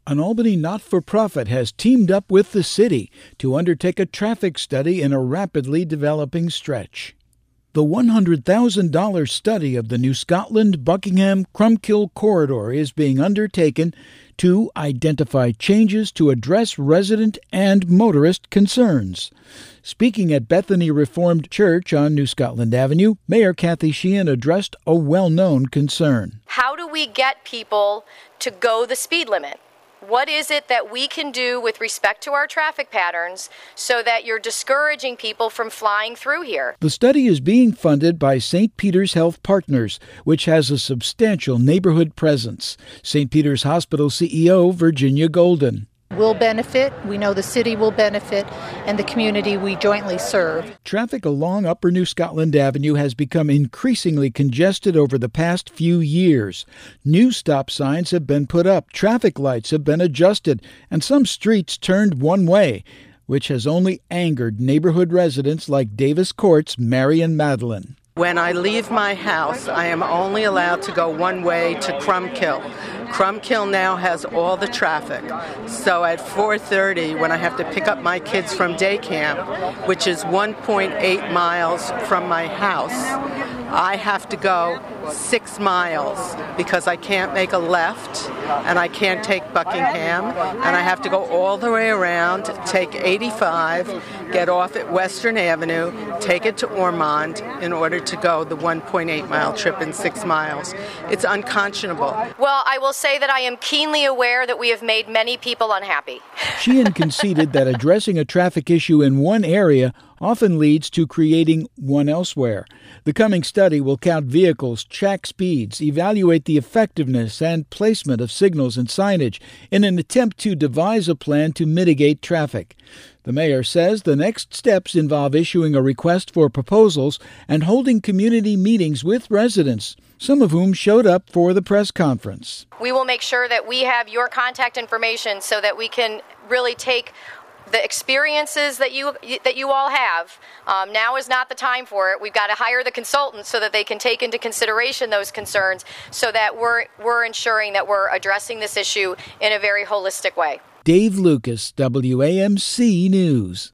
An Albany not-for-profit has teamed up with the city to undertake a traffic study in a rapidly developing stretch. The $100,000 study of the New Scotland-Buckingham-Crumpkill corridor is being undertaken to identify changes to address resident and motorist concerns. Speaking at Bethany Reformed Church on New Scotland Avenue, Mayor Kathy Sheehan addressed a well-known concern. How do we get people to go the speed limit? What is it that we can do with respect to our traffic patterns so that you're discouraging people from flying through here? The study is being funded by St. Peter's Health Partners, which has a substantial neighborhood presence. St. Peter's Hospital CEO Virginia Golden. We'll benefit, we know the city will benefit, and the community we jointly serve. Traffic along Upper New Scotland Avenue has become increasingly congested over the past few years. New stop signs have been put up, traffic lights have been adjusted, and some streets turned one way, which has only angered neighborhood residents like Davis Court's Marion Madeline. When I leave my house, I am only allowed to go one way to Crumpkill. Crumpkill now has all the traffic. So at 4:30, when I have to pick up my kids from day camp, which is 1.8 miles from my house, I have to go 6 miles because I can't make a left and I can't take Buckingham, and I have to go all the way around, take 85, get off at Western Avenue, take it to Ormond in order to go the 1.8 mile trip in 6 miles. It's unconscionable. Well, I will say that I am keenly aware that we have made many people unhappy. Sheehan conceded that addressing a traffic issue in one area often leads to creating one elsewhere. The coming study will count vehicles, check speeds, evaluate the effectiveness and placement of signals and signage in an attempt to devise a plan to mitigate traffic. The mayor says the next steps involve issuing a request for proposals and holding community meetings with residents, some of whom showed up for the press conference. We will make sure that we have your contact information so that we can really take the experiences that you all have. Now is not the time for it. We've got to hire the consultants so that they can take into consideration those concerns so that we're ensuring that we're addressing this issue in a very holistic way. Dave Lucas, WAMC News.